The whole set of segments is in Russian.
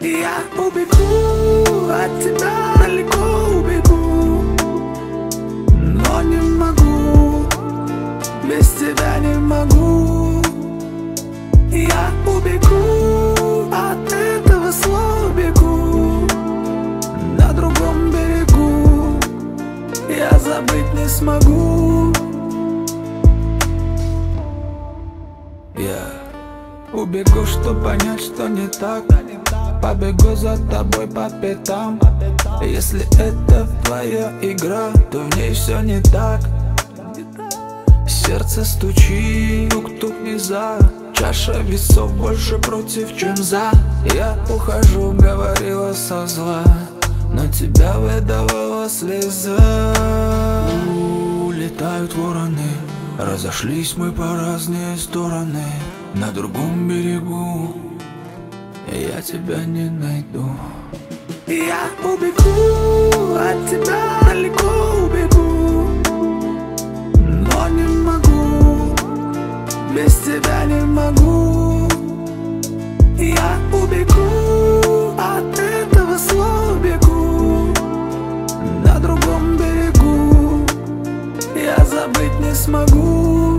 Я убегу от тебя, далеко убегу, но не могу, без тебя не могу. Я убегу от этого слова, бегу на другом берегу, я забыть не смогу. Я убегу, чтоб понять, что не так. Побегу за тобой по пятам. Если это твоя игра, то в ней все не так. Сердце стучит, тук-тук не за. Чаша весов больше против, чем за. Я ухожу, говорила со зла, но тебя выдавала слеза. Улетают вороны, разошлись мы по разные стороны. На другом берегу я тебя не найду. Я убегу от тебя, далеко убегу, но не могу, без тебя не могу. Я убегу от этого слова, бегу на другом берегу, я забыть не смогу.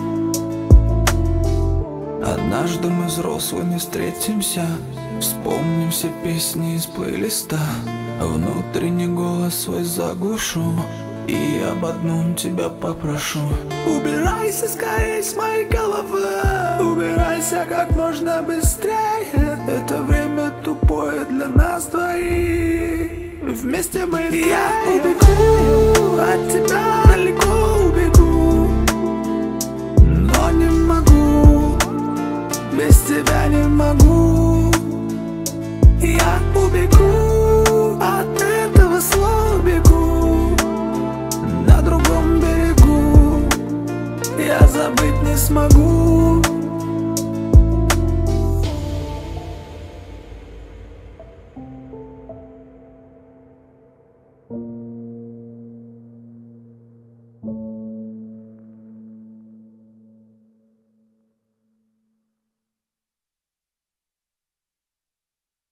Однажды мы взрослыми встретимся, вспомним все песни из плейлиста. Внутренний голос свой заглушу и об одном тебя попрошу. Убирайся скорее с моей головы, убирайся как можно быстрее. Это время тупое для нас двоих, вместе мы летаем. Я убегу от тебя, далеко убегу, но не могу, без тебя не могу. Я убегу от этого слова, бегу на другом берегу, я забыть не смогу.